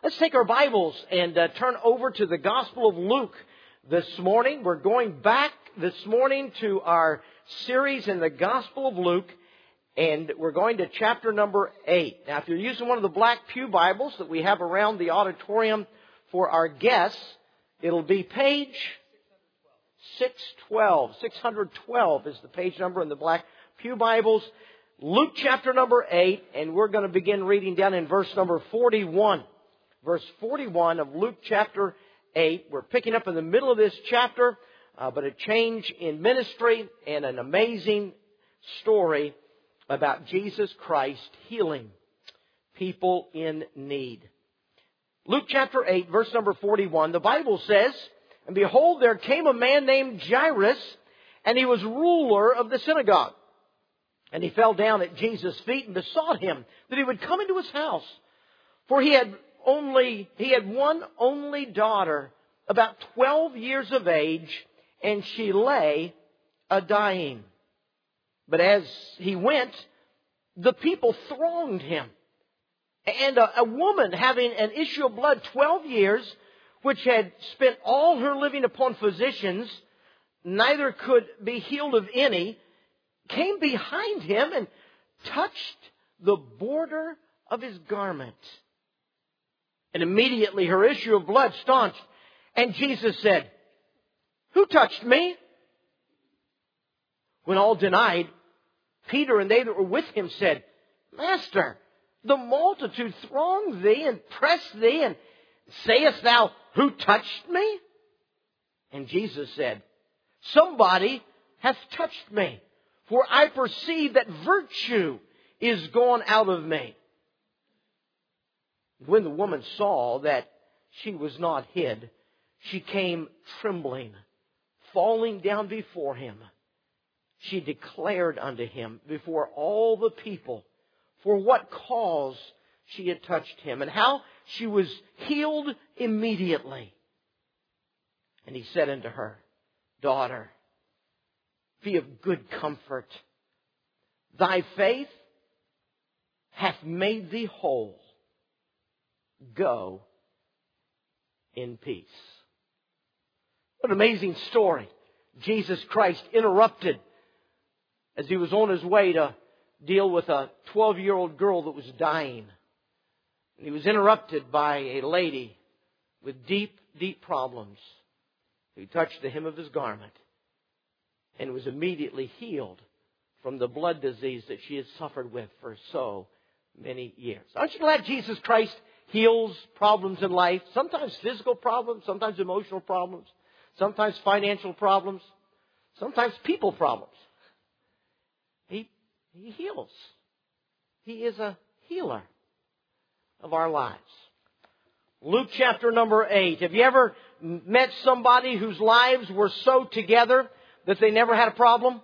Let's take our Bibles and turn over to the Gospel of Luke this morning. We're going back this morning to our series in the Gospel of Luke, and we're going to chapter number 8. Now, if you're using one of the black pew Bibles that we have around the auditorium for our guests, it'll be page 612. 612 is the page number in the black pew Bibles. Luke chapter number 8, and we're going to begin reading down in verse number 41. Verse 41 of Luke chapter 8. We're picking up in the middle of this chapter, but a change in ministry and an amazing story about Jesus Christ healing people in need. Luke chapter 8, verse number 41, the Bible says, "And behold, there came a man named Jairus, and he was ruler of the synagogue. And he fell down at Jesus' feet and besought him that he would come into his house. For he had one only daughter, about 12 years of age, and she lay a-dying. But as he went, the people thronged him. And a woman having an issue of blood 12 years, which had spent all her living upon physicians, neither could be healed of any, came behind him and touched the border of his garment. And immediately her issue of blood staunched. And Jesus said, 'Who touched me?' When all denied, Peter and they that were with him said, 'Master, the multitude throng thee and press thee, and sayest thou, Who touched me?' And Jesus said, 'Somebody hath touched me, for I perceive that virtue is gone out of me.' When the woman saw that she was not hid, she came trembling, falling down before him. She declared unto him before all the people for what cause she had touched him, and how she was healed immediately. And he said unto her, 'Daughter, be of good comfort. Thy faith hath made thee whole. Go in peace.'" What an amazing story. Jesus Christ interrupted as he was on his way to deal with a 12-year-old girl that was dying. And he was interrupted by a lady with deep, deep problems who touched the hem of his garment and was immediately healed from the blood disease that she had suffered with for so many years. Aren't you glad Jesus Christ heals problems in life? Sometimes physical problems, sometimes emotional problems, sometimes financial problems, sometimes people problems. He heals. He is a healer of our lives. Luke chapter number 8. Have you ever met somebody whose lives were so together that they never had a problem?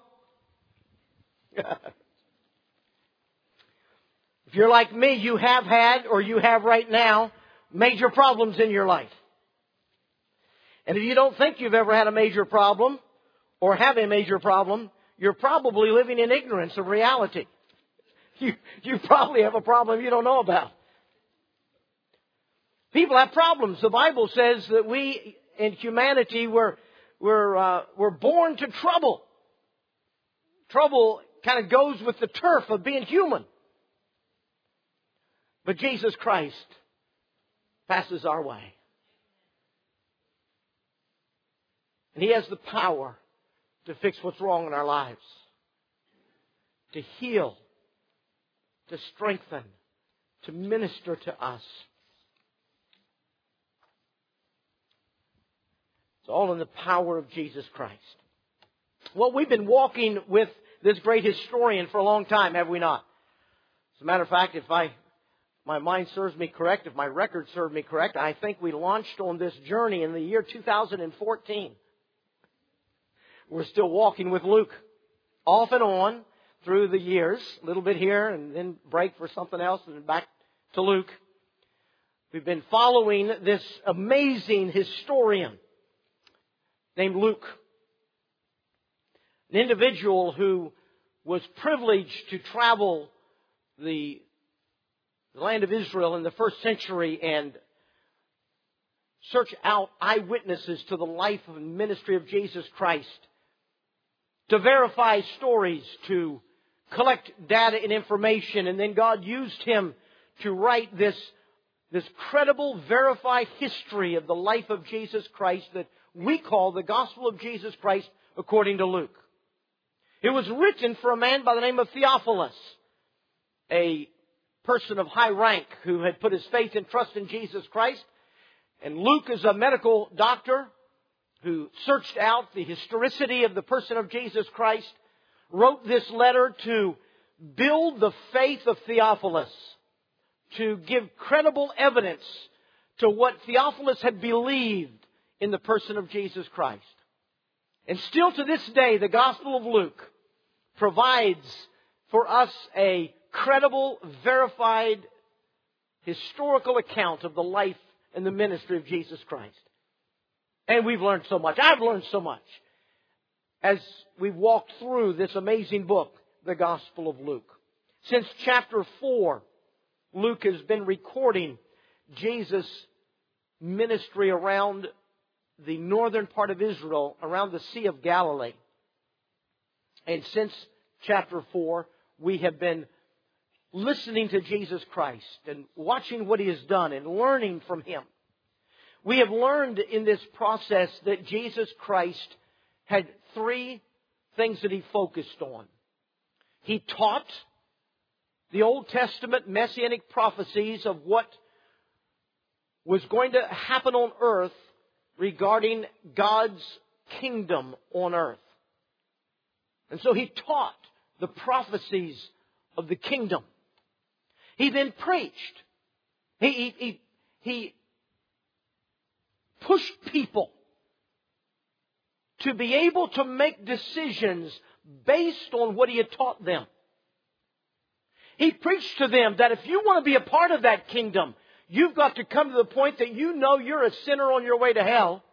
If you're like me, you have had, or you have right now, major problems in your life. And if you don't think you've ever had a major problem, or have a major problem, you're probably living in ignorance of reality. You probably have a problem you don't know about. People have problems. The Bible says that we, in humanity, we're born to trouble. Trouble kind of goes with the turf of being human. But Jesus Christ passes our way. And He has the power to fix what's wrong in our lives. To heal. To strengthen. To minister to us. It's all in the power of Jesus Christ. Well, we've been walking with this great historian for a long time, have we not? As a matter of fact, if my mind serves me correct, if my record serves me correct, I think we launched on this journey in the year 2014. We're still walking with Luke, off and on through the years, a little bit here and then break for something else and then back to Luke. We've been following this amazing historian named Luke, an individual who was privileged to travel the land of Israel in the first century and search out eyewitnesses to the life and ministry of Jesus Christ, to verify stories, to collect data and information. And then God used him to write this credible, verified history of the life of Jesus Christ that we call the Gospel of Jesus Christ according to Luke. It was written for a man by the name of Theophilus, a person of high rank who had put his faith and trust in Jesus Christ. And Luke is a medical doctor who searched out the historicity of the person of Jesus Christ, wrote this letter to build the faith of Theophilus, to give credible evidence to what Theophilus had believed in the person of Jesus Christ. And still to this day, the Gospel of Luke provides for us a credible, verified, historical account of the life and the ministry of Jesus Christ. And we've learned so much. I've learned so much as we've walked through this amazing book, the Gospel of Luke. Since chapter 4, Luke has been recording Jesus' ministry around the northern part of Israel, around the Sea of Galilee. And since chapter 4, we have been listening to Jesus Christ and watching what He has done and learning from Him. We have learned in this process that Jesus Christ had three things that He focused on. He taught the Old Testament messianic prophecies of what was going to happen on earth regarding God's kingdom on earth. And so He taught the prophecies of the kingdom. He then preached. He pushed people to be able to make decisions based on what He had taught them. He preached to them that if you want to be a part of that kingdom, you've got to come to the point that you know you're a sinner on your way to hell.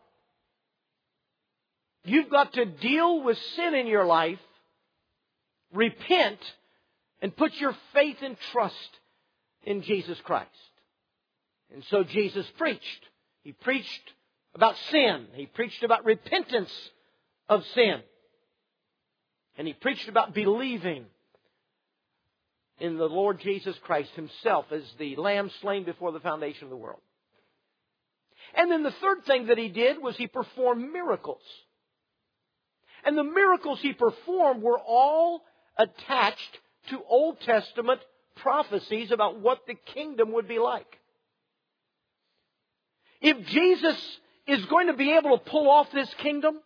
You've got to deal with sin in your life, repent, and put your faith and trust in Jesus Christ. And so Jesus preached. He preached about sin. He preached about repentance of sin. And He preached about believing in the Lord Jesus Christ Himself as the Lamb slain before the foundation of the world. And then the third thing that He did was He performed miracles. And the miracles He performed were all attached to Old Testament prophecies about what the kingdom would be like. If Jesus is going to be able to pull off this kingdom,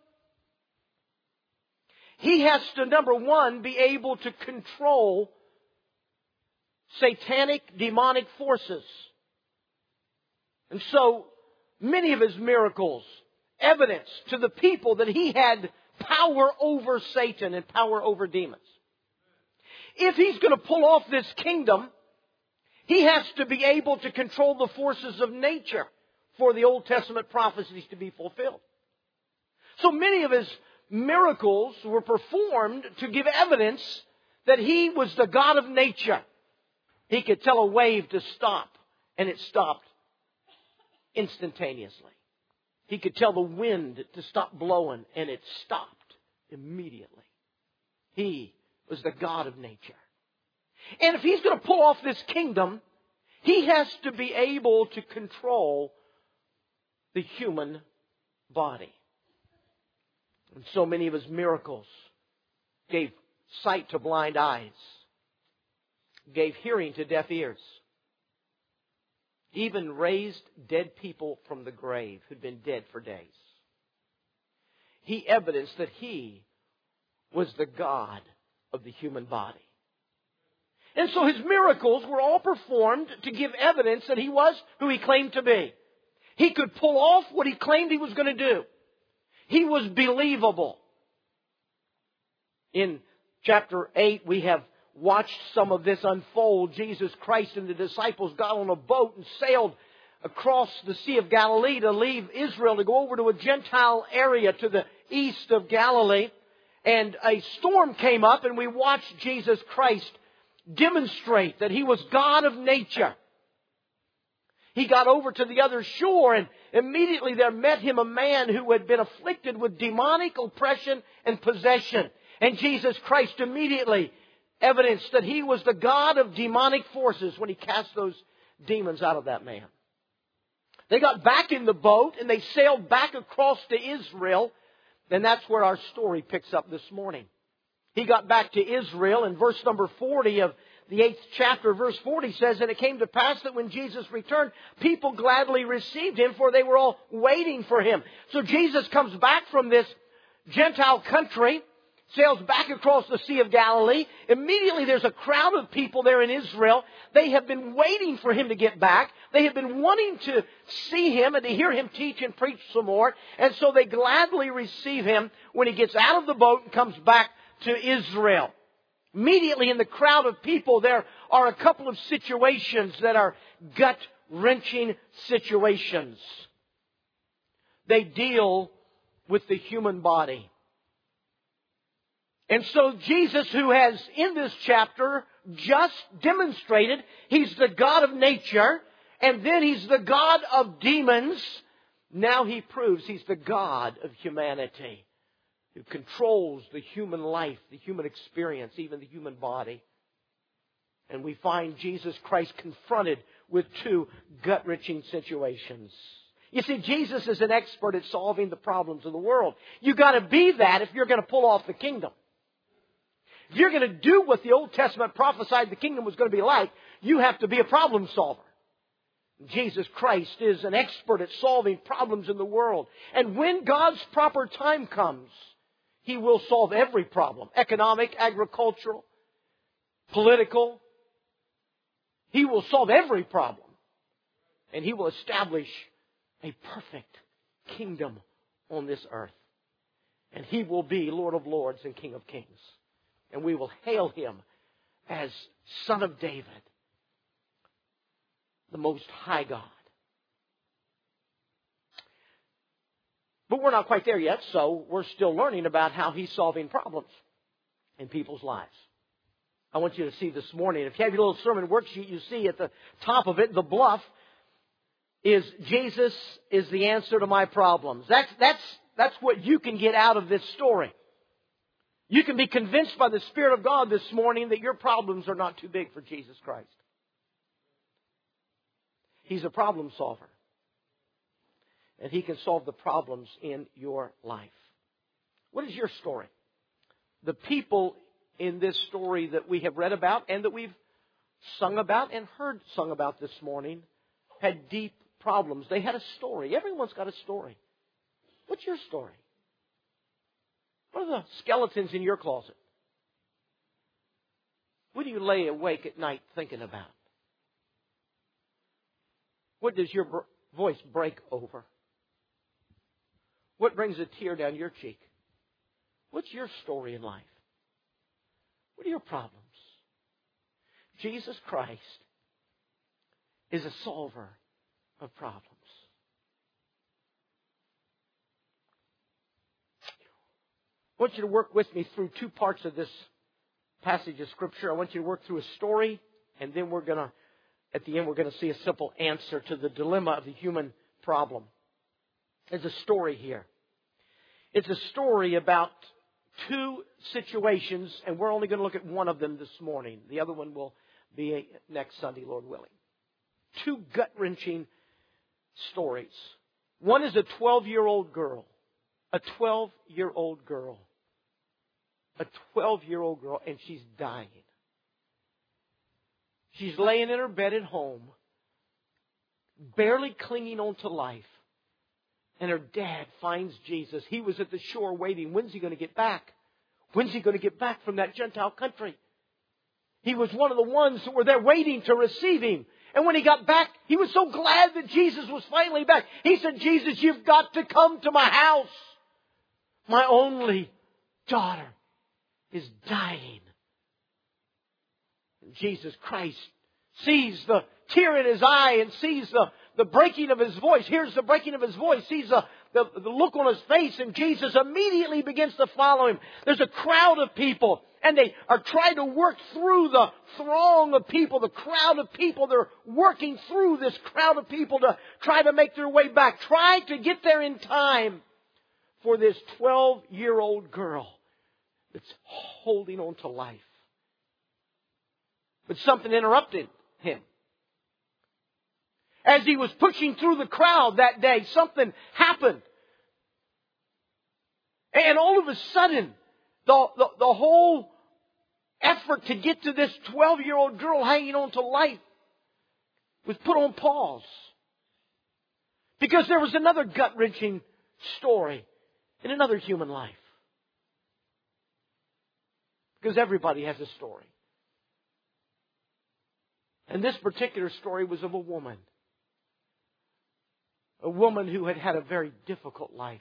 He has to, number one, be able to control satanic, demonic forces. And so, many of His miracles evidence to the people that He had power over Satan and power over demons. If He's going to pull off this kingdom, He has to be able to control the forces of nature for the Old Testament prophecies to be fulfilled. So many of His miracles were performed to give evidence that He was the God of nature. He could tell a wave to stop, and it stopped instantaneously. He could tell the wind to stop blowing, and it stopped immediately. He was the God of nature. And if He's going to pull off this kingdom, He has to be able to control the human body. And so many of His miracles gave sight to blind eyes, gave hearing to deaf ears, even raised dead people from the grave who'd been dead for days. He evidenced that He was the God of the human body. And so His miracles were all performed to give evidence that He was who He claimed to be. He could pull off what He claimed He was going to do. He was believable. In chapter 8, we have watched some of this unfold. Jesus Christ and the disciples got on a boat and sailed across the Sea of Galilee to leave Israel to go over to a Gentile area to the east of Galilee. And a storm came up, and we watched Jesus Christ demonstrate that He was God of nature. He got over to the other shore, and immediately there met him a man who had been afflicted with demonic oppression and possession. And Jesus Christ immediately evidenced that He was the God of demonic forces when He cast those demons out of that man. They got back in the boat and they sailed back across to Israel. And that's where our story picks up this morning. He got back to Israel, and verse number 40 of the 8th chapter, verse 40 says, "And it came to pass that when Jesus returned, people gladly received Him, for they were all waiting for Him." So Jesus comes back from this Gentile country, sails back across the Sea of Galilee. Immediately there's a crowd of people there in Israel. They have been waiting for Him to get back. They have been wanting to see Him and to hear Him teach and preach some more. And so they gladly receive Him when He gets out of the boat and comes back to Israel. Immediately in the crowd of people, there are a couple of situations that are gut-wrenching situations. They deal with the human body. And so Jesus, who has in this chapter just demonstrated He's the God of nature, and then He's the God of demons, now He proves He's the God of humanity, who controls the human life, the human experience, even the human body. And we find Jesus Christ confronted with two gut-wrenching situations. You see, Jesus is an expert at solving the problems of the world. You've got to be that if you're going to pull off the kingdom. If you're going to do what the Old Testament prophesied the kingdom was going to be like, you have to be a problem solver. Jesus Christ is an expert at solving problems in the world. And when God's proper time comes, He will solve every problem. Economic, agricultural, political. He will solve every problem. And He will establish a perfect kingdom on this earth. And He will be Lord of Lords and King of Kings. And we will hail Him as Son of David, the Most High God. But we're not quite there yet, so we're still learning about how He's solving problems in people's lives. I want you to see this morning, if you have your little sermon worksheet, you see at the top of it, the bluff is Jesus is the answer to my problems. That's what you can get out of this story. You can be convinced by the Spirit of God this morning that your problems are not too big for Jesus Christ. He's a problem solver. And He can solve the problems in your life. What is your story? The people in this story that we have read about and that we've sung about and heard sung about this morning had deep problems. They had a story. Everyone's got a story. What's your story? What are the skeletons in your closet? What do you lay awake at night thinking about? What does your voice break over? What brings a tear down your cheek? What's your story in life? What are your problems? Jesus Christ is a solver of problems. I want you to work with me through two parts of this passage of Scripture. I want you to work through a story, and then at the end, we're going to see a simple answer to the dilemma of the human problem. There's a story here. It's a story about two situations, and we're only going to look at one of them this morning. The other one will be next Sunday, Lord willing. Two gut-wrenching stories. One is a 12-year-old girl. A 12-year-old girl. A 12-year-old girl, and she's dying. She's laying in her bed at home, barely clinging on to life. And her dad finds Jesus. He was at the shore waiting. When's He going to get back? When's He going to get back from that Gentile country? He was one of the ones that were there waiting to receive Him. And when He got back, he was so glad that Jesus was finally back. He said, Jesus, you've got to come to my house. My only daughter is dying. And Jesus Christ sees the tear in His eye and sees the the breaking of His voice. Hears the breaking of His voice. Sees the look on His face. And Jesus immediately begins to follow Him. There's a crowd of people. And they are trying to work through the throng of people, the crowd of people. They're working through this crowd of people to try to make their way back. Try to get there in time for this 12-year-old girl that's holding on to life. But something interrupted him. As he was pushing through the crowd that day, something happened. And all of a sudden, the whole effort to get to this 12-year-old girl hanging on to life was put on pause. Because there was another gut-wrenching story in another human life. Because everybody has a story. And this particular story was of a woman. A woman who had had a very difficult life.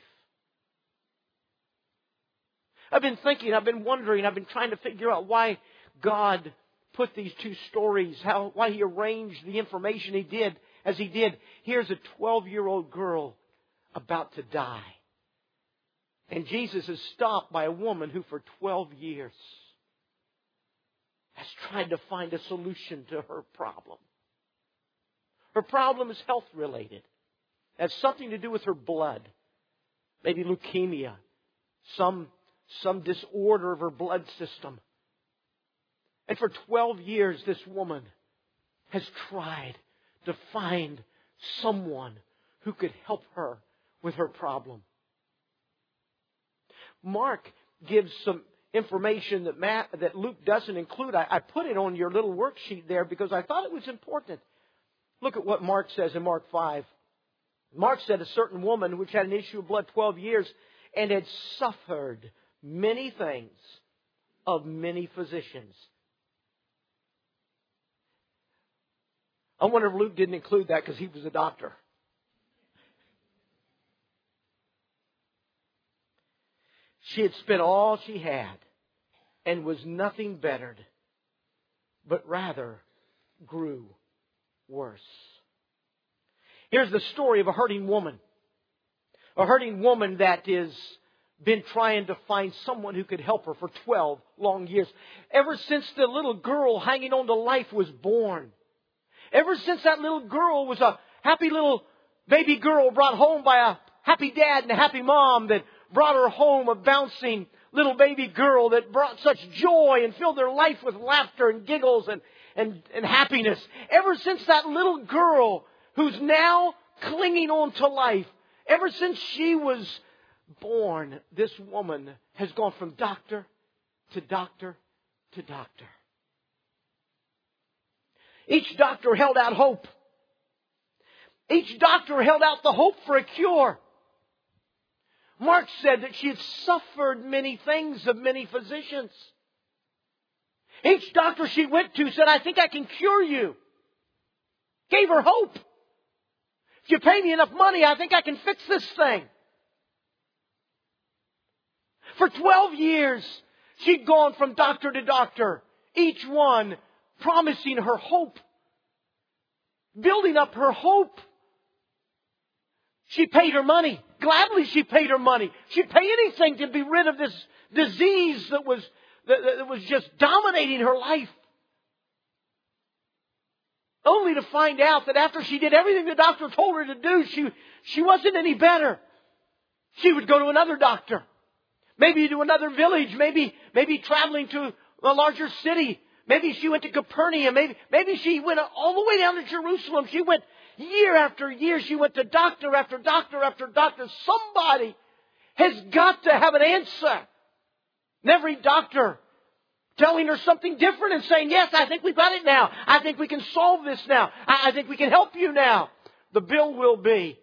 I've been thinking, I've been wondering, I've been trying to figure out why God put these two stories, why He arranged the information He did as He did. Here's a 12-year-old girl about to die. And Jesus is stopped by a woman who for 12 years has tried to find a solution to her problem. Her problem is health related. It has something to do with her blood. Maybe leukemia. Some disorder of her blood system. And for 12 years, this woman has tried to find someone who could help her with her problem. Mark gives some information that Luke doesn't include. I put it on your little worksheet there because I thought it was important. Look at what Mark says in Mark 5. Mark said a certain woman which had an issue of blood 12 years and had suffered many things of many physicians. I wonder if Luke didn't include that because he was a doctor. She had spent all she had and was nothing bettered, but rather grew worse. Here's the story of a hurting woman. A hurting woman that has been trying to find someone who could help her for 12 long years. Ever since the little girl hanging on to life was born. Ever since that little girl was a happy little baby girl brought home by a happy dad and a happy mom that brought her home, a bouncing little baby girl that brought such joy and filled their life with laughter and giggles and happiness. Ever since that little girl who's now clinging on to life, ever since she was born, this woman has gone from doctor to doctor to doctor. Each doctor held out hope. Each doctor held out the hope for a cure. Mark said that she had suffered many things of many physicians. Each doctor she went to said, I think I can cure you. Gave her hope. If you pay me enough money, I think I can fix this thing. For 12 years, she'd gone from doctor to doctor, each one promising her hope, building up her hope. She paid her money. Gladly she paid her money. She'd pay anything to be rid of this disease that was just dominating her life. Only to find out that after she did everything the doctor told her to do, she wasn't any better. She would go to another doctor. Maybe to another village. Maybe traveling to a larger city. Maybe she went to Capernaum. Maybe she went all the way down to Jerusalem. She went year after year. She went to doctor after doctor after doctor. Somebody has got to have an answer. And every doctor telling her something different and saying, yes, I think we've got it now. I think we can solve this now. I think we can help you now. The bill will be.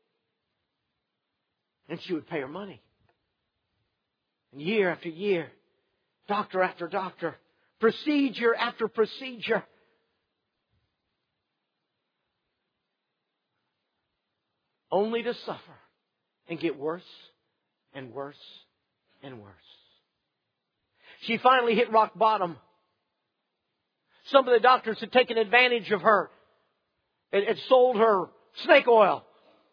And she would pay her money. And year after year, doctor after doctor, procedure after procedure. Only to suffer and get worse and worse and worse. She finally hit rock bottom. Some of the doctors had taken advantage of her and had sold her snake oil.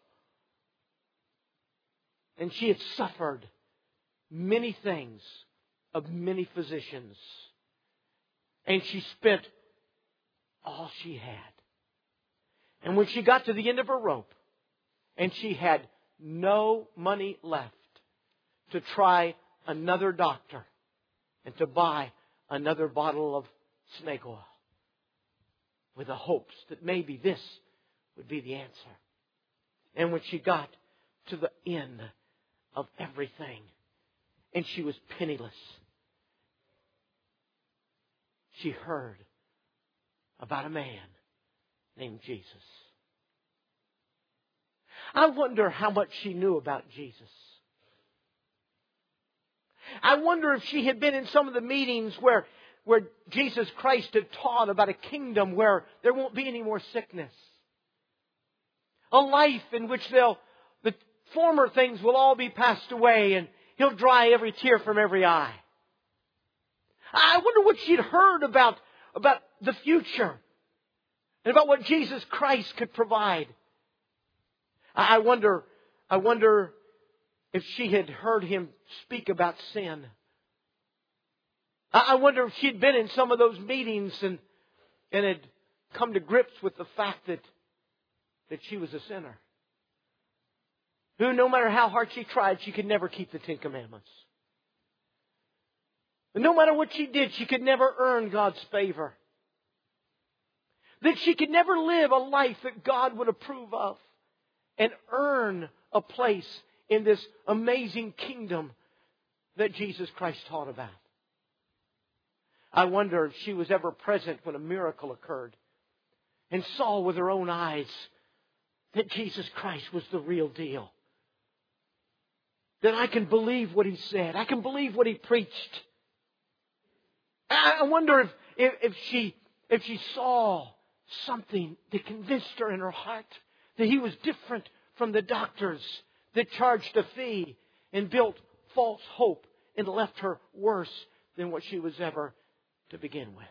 And she had suffered many things of many physicians. And she spent all she had. And when she got to the end of her rope, and she had no money left to try another doctor and to buy another bottle of snake oil, with the hopes that maybe this would be the answer. And when she got to the end of everything, and she was penniless, she heard about a man named Jesus. I wonder how much she knew about Jesus. I wonder if she had been in some of the meetings where Jesus Christ had taught about a kingdom where there won't be any more sickness. A life in which the former things will all be passed away and He'll dry every tear from every eye. I wonder what she'd heard about the future and about what Jesus Christ could provide. I wonder if she had heard Him speak about sin. I wonder if she'd been in some of those meetings and had come to grips with the fact that she was a sinner. Who, no matter how hard she tried, she could never keep the 10 Commandments. And no matter what she did, she could never earn God's favor. That she could never live a life that God would approve of and earn a place in this amazing kingdom that Jesus Christ taught about. I wonder if she was ever present when a miracle occurred and saw with her own eyes that Jesus Christ was the real deal. That I can believe what He said. I can believe what He preached. I wonder if she saw something that convinced her in her heart that He was different from the doctors that charged a fee and built false hope and left her worse than what she was ever to begin with.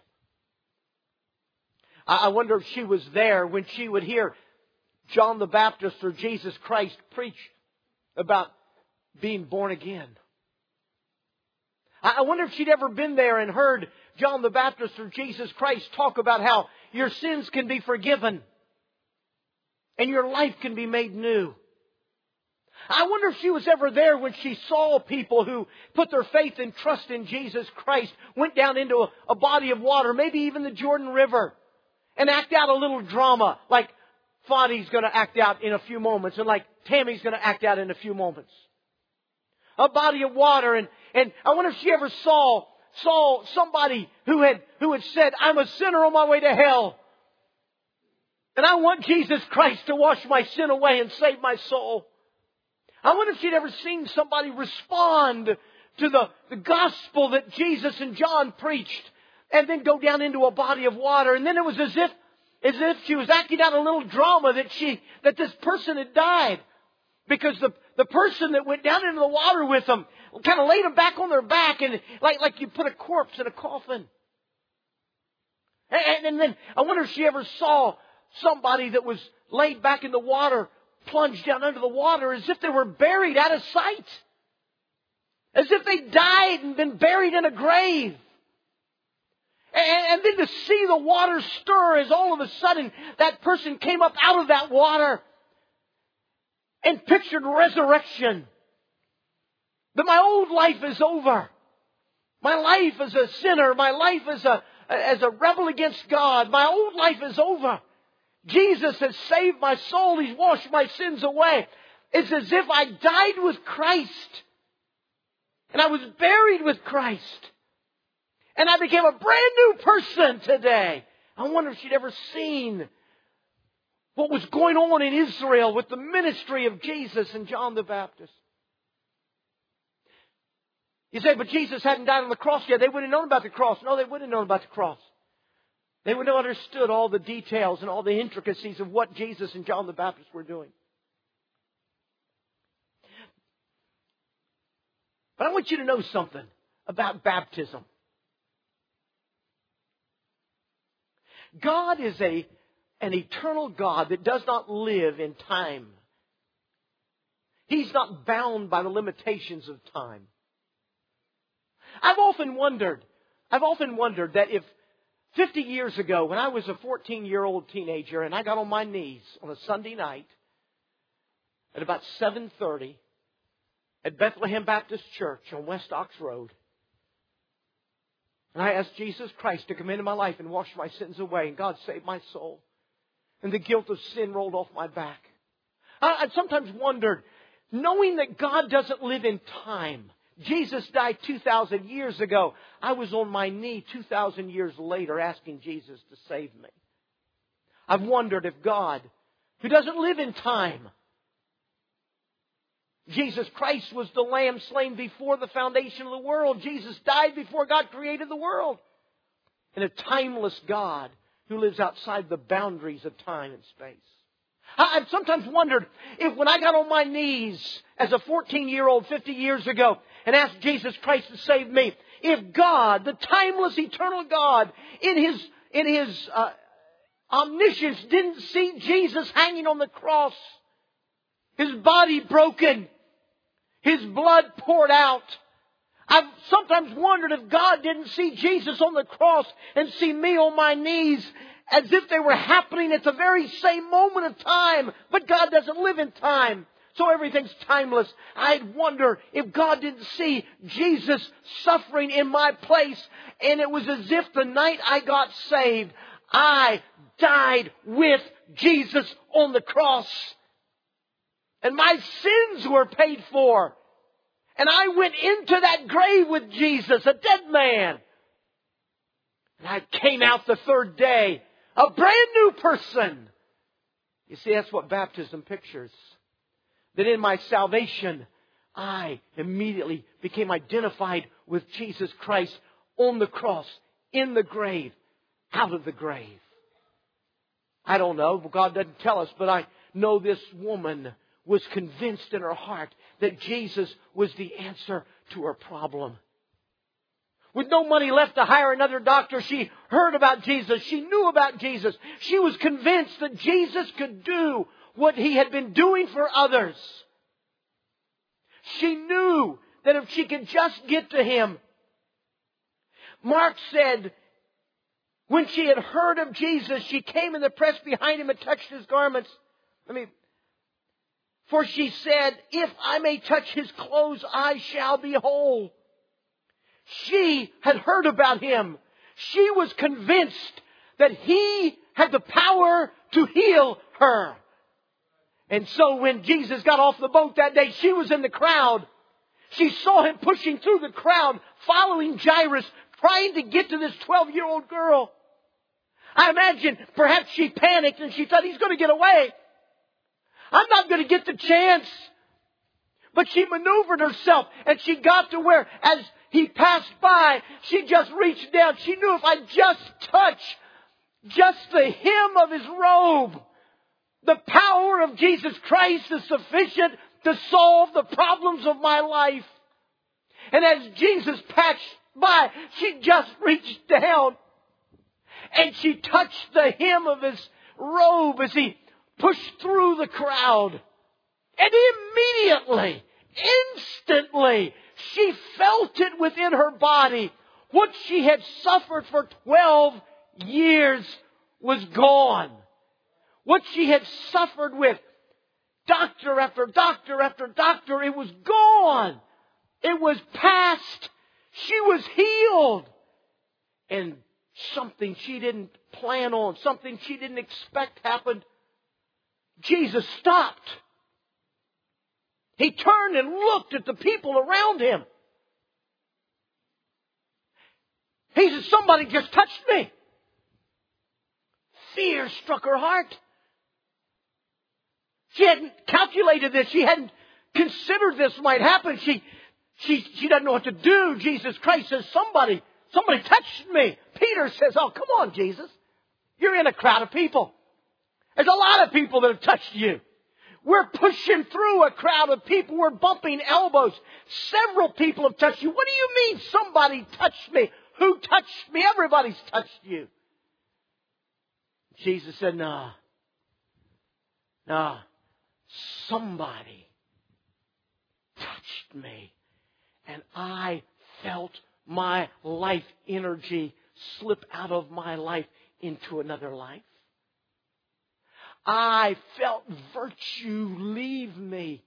I wonder if she was there when she would hear John the Baptist or Jesus Christ preach about being born again. I wonder if she'd ever been there and heard John the Baptist or Jesus Christ talk about how your sins can be forgiven and your life can be made new. I wonder if she was ever there when she saw people who put their faith and trust in Jesus Christ, went down into a body of water, maybe even the Jordan River, and act out a little drama like Fadi's going to act out in a few moments and like Tammy's going to act out in a few moments. A body of water, and I wonder if she ever saw somebody who had said, I'm a sinner on my way to hell. And I want Jesus Christ to wash my sin away and save my soul. I wonder if she'd ever seen somebody respond to the gospel that Jesus and John preached and then go down into a body of water. And then it was as if she was acting out a little drama that this person had died. Because the person that went down into the water with them kind of laid them back on their back and like you put a corpse in a coffin. And then I wonder if she ever saw somebody that was laid back in the water plunged down under the water as if they were buried out of sight. As if they died and been buried in a grave. And then to see the water stir as all of a sudden that person came up out of that water and pictured resurrection. That my old life is over. My life as a sinner, my life as a rebel against God, my old life is over. Jesus has saved my soul. He's washed my sins away. It's as if I died with Christ. And I was buried with Christ. And I became a brand new person today. I wonder if she'd ever seen what was going on in Israel with the ministry of Jesus and John the Baptist. You say, but Jesus hadn't died on the cross yet. They wouldn't have known about the cross. No, they wouldn't have known about the cross. They would have understood all the details and all the intricacies of what Jesus and John the Baptist were doing. But I want you to know something about baptism. God is a an eternal God that does not live in time. He's not bound by the limitations of time. I've often wondered that if 50 years ago, when I was a 14-year-old teenager and I got on my knees on a Sunday night at about 7:30 at Bethlehem Baptist Church on West Ox Road, and I asked Jesus Christ to come into my life and wash my sins away, and God saved my soul, and the guilt of sin rolled off my back. I've sometimes wondered, knowing that God doesn't live in time. Jesus died 2,000 years ago. I was on my knee 2,000 years later asking Jesus to save me. I've wondered if God, who doesn't live in time, Jesus Christ was the Lamb slain before the foundation of the world. Jesus died before God created the world. And a timeless God who lives outside the boundaries of time and space. I've sometimes wondered if when I got on my knees as a 14-year-old 50 years ago and asked Jesus Christ to save me, if God, the timeless, eternal God, in His omniscience didn't see Jesus hanging on the cross, His body broken, His blood poured out. I've sometimes wondered if God didn't see Jesus on the cross and see me on my knees as if they were happening at the very same moment of time. But God doesn't live in time, so everything's timeless. I'd wonder if God didn't see Jesus suffering in my place, and it was as if the night I got saved, I died with Jesus on the cross. And my sins were paid for. And I went into that grave with Jesus, a dead man. And I came out the third day, a brand new person. You see, that's what baptism pictures. That in my salvation, I immediately became identified with Jesus Christ on the cross, in the grave, out of the grave. I don't know, God doesn't tell us, but I know this woman was convinced in her heart that Jesus was the answer to her problem. With no money left to hire another doctor, she heard about Jesus. She knew about Jesus. She was convinced that Jesus could do what He had been doing for others. She knew that if she could just get to Him. Mark said, when she had heard of Jesus, she came in the press behind Him and touched His garments. For she said, if I may touch His clothes, I shall be whole. She had heard about Him. She was convinced that He had the power to heal her. And so when Jesus got off the boat that day, she was in the crowd. She saw Him pushing through the crowd, following Jairus, trying to get to this 12-year-old girl. I imagine perhaps she panicked and she thought, He's going to get away. I'm not going to get the chance. But she maneuvered herself and she got to where, as He passed by, she just reached down. She knew if I just touch just the hem of His robe, the power of Jesus Christ is sufficient to solve the problems of my life. And as Jesus passed by, she just reached down and she touched the hem of His robe as He pushed through the crowd. And immediately, instantly, she felt it within her body. What she had suffered for 12 years was gone. What she had suffered with doctor after doctor after doctor, it was gone. It was past. She was healed. And something she didn't plan on, something she didn't expect happened. Jesus stopped. He turned and looked at the people around Him. He said, somebody just touched me. Fear struck her heart. She hadn't calculated this. She hadn't considered this might happen. She doesn't know what to do. Jesus Christ says, somebody touched me. Peter says, oh, come on, Jesus. You're in a crowd of people. There's a lot of people that have touched you. We're pushing through a crowd of people. We're bumping elbows. Several people have touched you. What do you mean somebody touched me? Who touched me? Everybody's touched you. Jesus said, "No. Somebody touched me, and I felt my life energy slip out of my life into another life. I felt virtue leave me.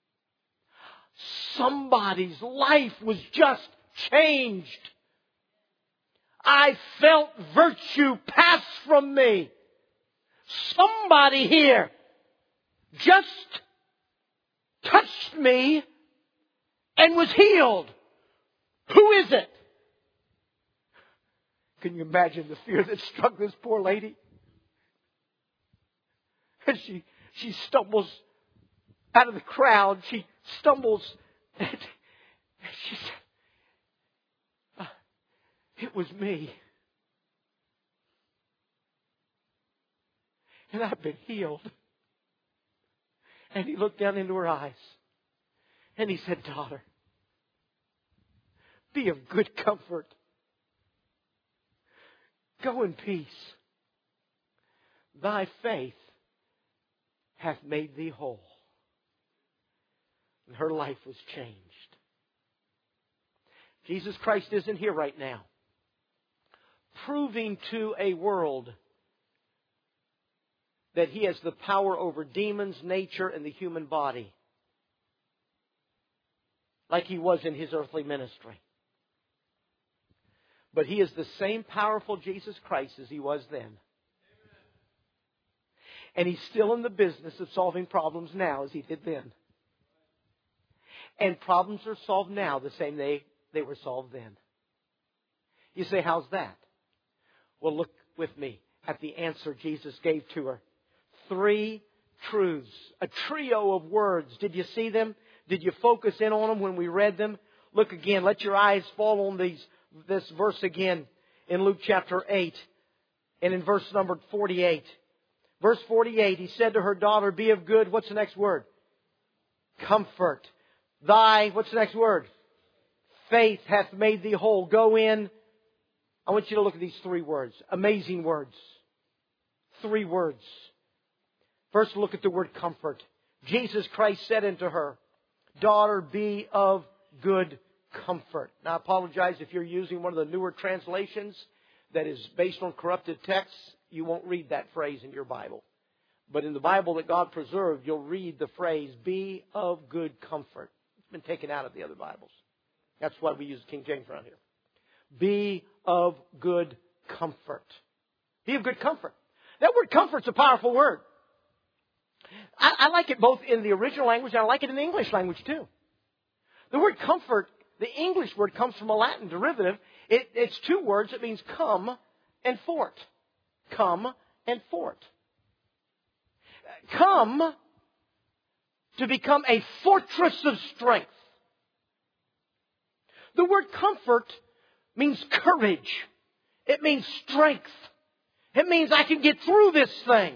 Somebody's life was just changed. I felt virtue pass from me. Somebody here just touched me and was healed. Who is it?" Can you imagine the fear that struck this poor lady? And she stumbles out of the crowd. She stumbles and she said, "It was me. And I've been healed." And he looked down into her eyes and he said, "Daughter, be of good comfort. Go in peace. Thy faith hath made thee whole." And her life was changed. Jesus Christ isn't here right now, proving to a world that He has the power over demons, nature, and the human body, like He was in His earthly ministry. But He is the same powerful Jesus Christ as He was then. And He's still in the business of solving problems now as He did then. And problems are solved now the same they were solved then. You say, how's that? Well, look with me at the answer Jesus gave to her. 3 truths, a trio of words. Did you see them? Did you focus in on them when we read them? Look again. Let your eyes fall on this verse again in Luke chapter 8 and in verse number 48. Verse 48, He said to her, "Daughter, be of good." What's the next word? Comfort. Thy, what's the next word? Faith hath made thee whole. Go in. I want you to look at these 3 words. Amazing words. 3 words. First, look at the word comfort. Jesus Christ said unto her, "Daughter, be of good comfort." Now, I apologize if you're using one of the newer translations that is based on corrupted texts. You won't read that phrase in your Bible. But in the Bible that God preserved, you'll read the phrase, "be of good comfort." It's been taken out of the other Bibles. That's why we use King James around here. Be of good comfort. Be of good comfort. That word comfort's a powerful word. I like it both in the original language and I like it in the English language too. The word comfort, the English word, comes from a Latin derivative. It's 2 words. It means come and fort. Come and fort. Come to become a fortress of strength. The word comfort means courage. It means strength. It means I can get through this thing.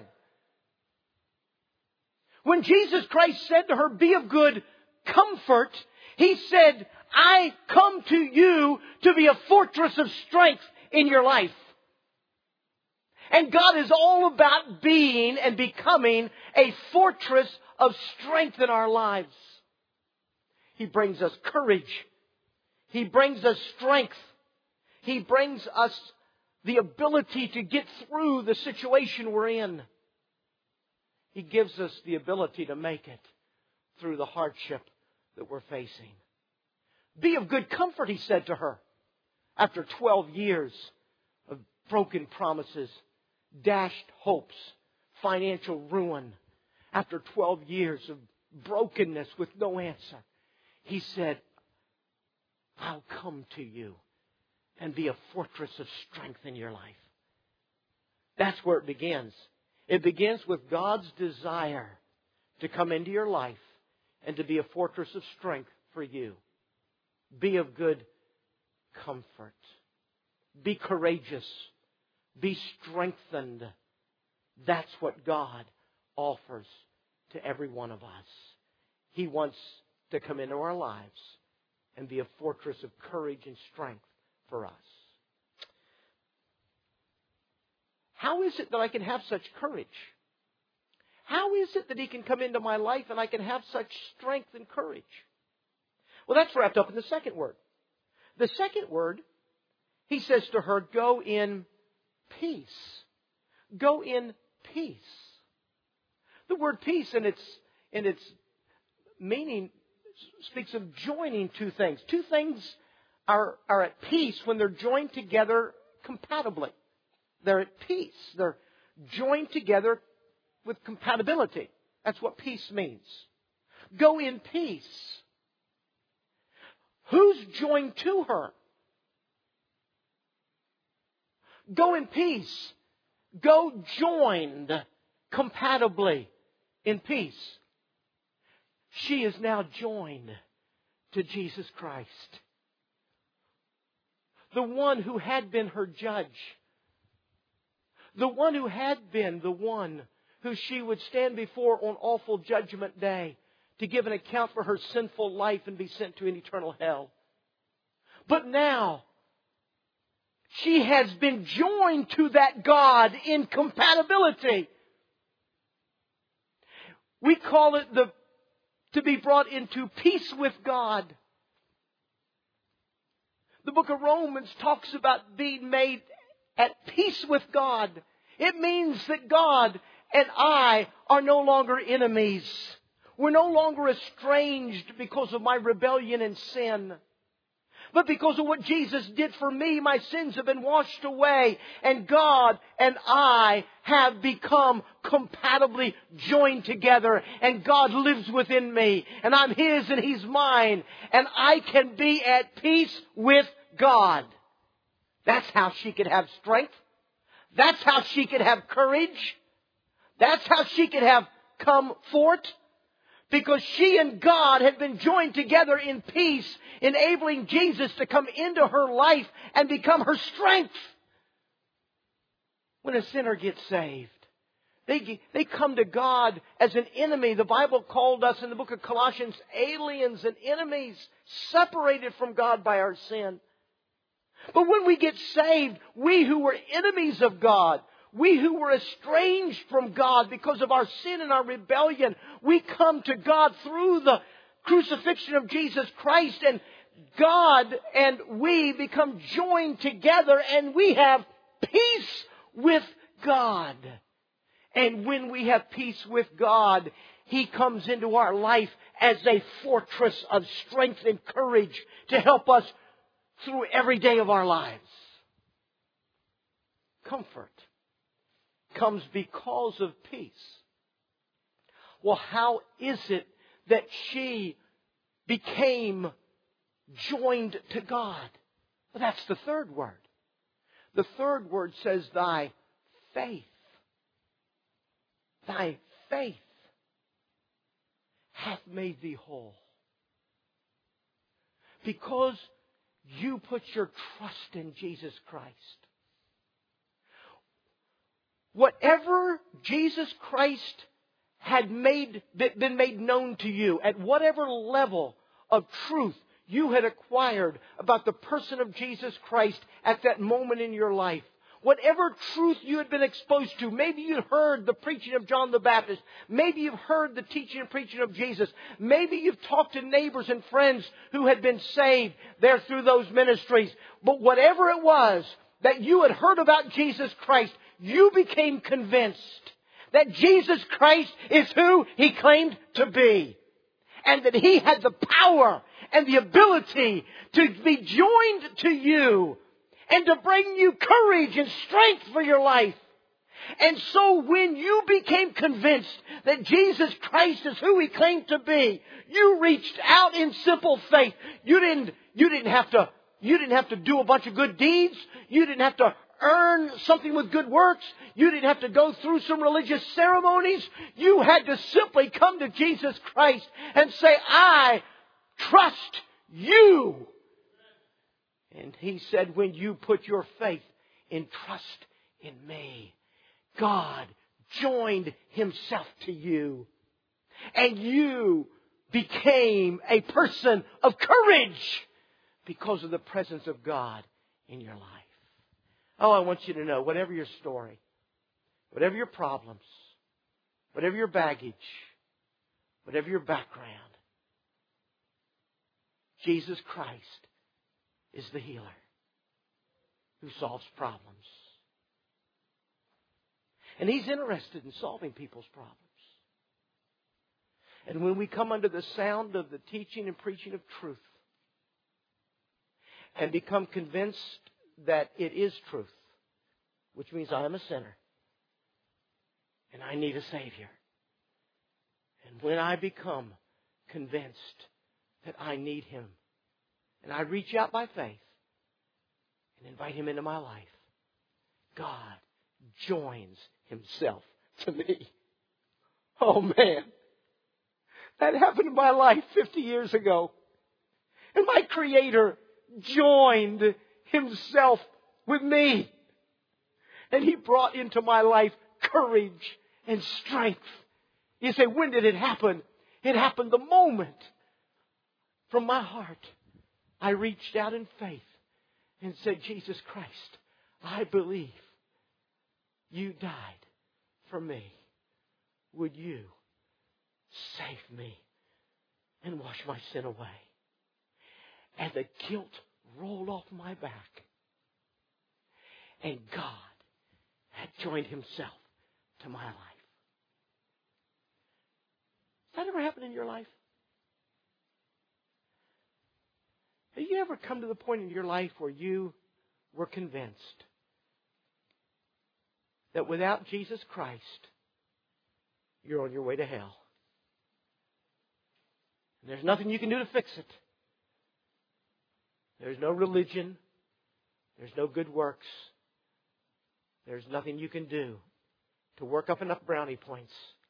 When Jesus Christ said to her, "Be of good comfort," He said, "I come to you to be a fortress of strength in your life." And God is all about being and becoming a fortress of strength in our lives. He brings us courage. He brings us strength. He brings us the ability to get through the situation we're in. He gives us the ability to make it through the hardship that we're facing. "Be of good comfort," He said to her. After 12 years of broken promises, dashed hopes, financial ruin, after 12 years of brokenness with no answer, He said, "I'll come to you and be a fortress of strength in your life." That's where it begins. It begins with God's desire to come into your life and to be a fortress of strength for you. Be of good comfort. Be courageous. Be strengthened. That's what God offers to every one of us. He wants to come into our lives and be a fortress of courage and strength for us. how is it that I can have such courage? How is it that He can come into my life and I can have such strength and courage? Well, that's wrapped up in the second word. The second word, He says to her, go in peace. Go in peace. The word peace in its meaning speaks of joining two things. Two things are at peace when they're joined together compatibly. They're at peace. They're joined together with compatibility. That's what peace means. Go in peace. Who's joined to her? Go in peace. Go joined compatibly in peace. She is now joined to Jesus Christ. The one who had been her judge. The one who had been the one who she would stand before on awful judgment day to give an account for her sinful life and be sent to an eternal hell. But now, she has been joined to that God in compatibility. We call it to be brought into peace with God. The book of Romans talks about being made at peace with God. It means that God and I are no longer enemies. We're no longer estranged because of my rebellion and sin. But because of what Jesus did for me, my sins have been washed away. And God and I have become compatibly joined together. And God lives within me. And I'm His and He's mine. And I can be at peace with God. That's how she could have strength. That's how she could have courage. That's how she could have comfort. Because she and God had been joined together in peace, enabling Jesus to come into her life and become her strength. When a sinner gets saved, they come to God as an enemy. The Bible called us in the book of Colossians aliens and enemies, separated from God by our sin. But when we get saved, we who were enemies of God, we who were estranged from God because of our sin and our rebellion, we come to God through the crucifixion of Jesus Christ, and God and we become joined together and we have peace with God. And when we have peace with God, He comes into our life as a fortress of strength and courage to help us through every day of our lives. Comfort comes because of peace. Well, how is it that she became joined to God? Well, that's the third word. The third word says, thy faith. Thy faith hath made thee whole. Because you put your trust in Jesus Christ. Whatever Jesus Christ had been made known to you, at whatever level of truth you had acquired about the person of Jesus Christ at that moment in your life, whatever truth you had been exposed to, maybe you heard the preaching of John the Baptist, maybe you've heard the teaching and preaching of Jesus, maybe you've talked to neighbors and friends who had been saved there through those ministries, but whatever it was that you had heard about Jesus Christ, you became convinced that Jesus Christ is who He claimed to be. And that He had the power and the ability to be joined to you and to bring you courage and strength for your life. And so when you became convinced that Jesus Christ is who He claimed to be, you reached out in simple faith. You didn't have to do a bunch of good deeds. You didn't have to earn something with good works. You didn't have to go through some religious ceremonies. You had to simply come to Jesus Christ and say, I trust you. And He said, when you put your faith in trust in me, God joined Himself to you. And you became a person of courage because of the presence of God in your life. Oh, I want you to know, whatever your story, whatever your problems, whatever your baggage, whatever your background, Jesus Christ is the healer who solves problems. And He's interested in solving people's problems. And when we come under the sound of the teaching and preaching of truth and become convinced that it is truth, which means I am a sinner and I need a Savior. And when I become convinced that I need Him and I reach out by faith and invite Him into my life, God joins Himself to me. Oh man, that happened in my life 50 years ago. And my Creator joined Himself with me. And He brought into my life courage and strength. You say, when did it happen? It happened the moment from my heart I reached out in faith and said, Jesus Christ, I believe You died for me. Would You save me and wash my sin away? And the guilt rolled off my back. And God had joined Himself to my life. Has that ever happened in your life? Have you ever come to the point in your life where you were convinced that without Jesus Christ, you're on your way to hell? And there's nothing you can do to fix it. There's no religion. There's no good works. There's nothing you can do to work up enough brownie points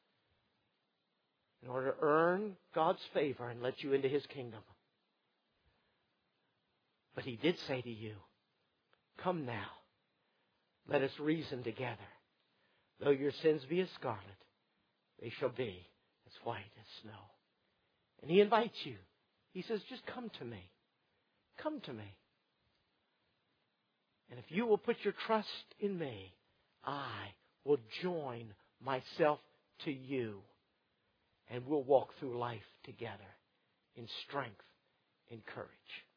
in order to earn God's favor and let you into His kingdom. But He did say to you, come now, let us reason together. Though your sins be as scarlet, they shall be as white as snow. And He invites you. He says, just come to me. Come to me. And if you will put your trust in me, I will join myself to you. And we'll walk through life together in strength and courage.